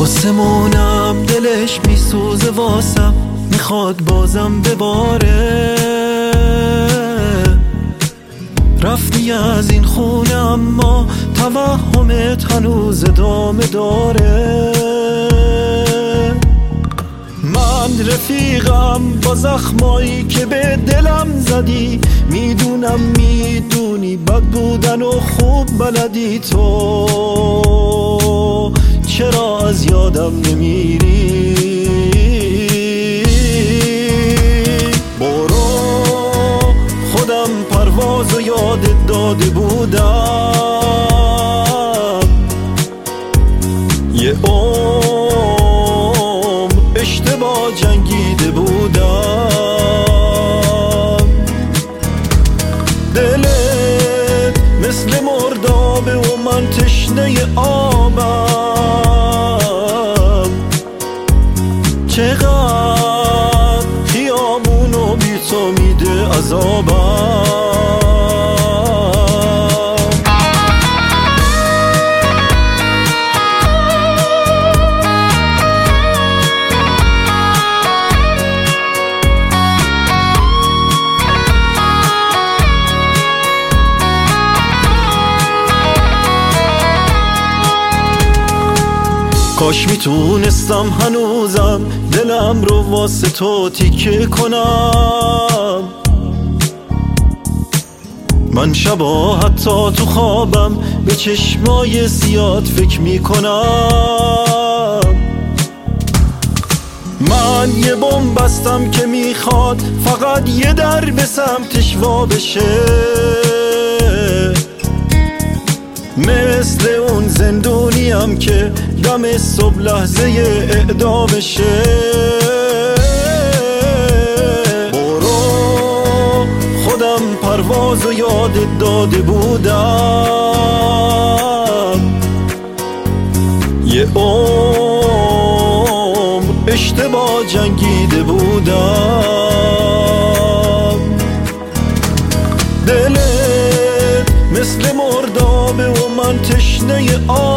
آسمونم دلش میسوزه واسم، میخواد بازم بباره. رفتی از این خونه اما توهمت هنوز ادامه داره. من رفیقم با زخمایی که به دلم زدی، میدونم میدونی بد بودن و خوب بلدی. تو چرا از یادم نمیری؟ برو، خودم پرواز و یادت داده بودم. یه عمر اشتباه جنگیده بودم. دلت مثل مردابه و من تشنه آبم. چقدر خیابونو بی تو میده عذابم. کاش میتونستم هنوزم دلم رو واسه تو تیکه کنم. من شبا حتی تو خوابم به چشمای سیاد فکر میکنم. من یه بمب بستم که میخواد فقط یه در به سمتش وا بشه، مثل اون زندونیم که دم صبح لحظه اعدامشه. برو، خودم پرواز و یادت داده بودم. یه عمر اشتباه جنگیده بودم. دلت مثل مردابه و من تشنه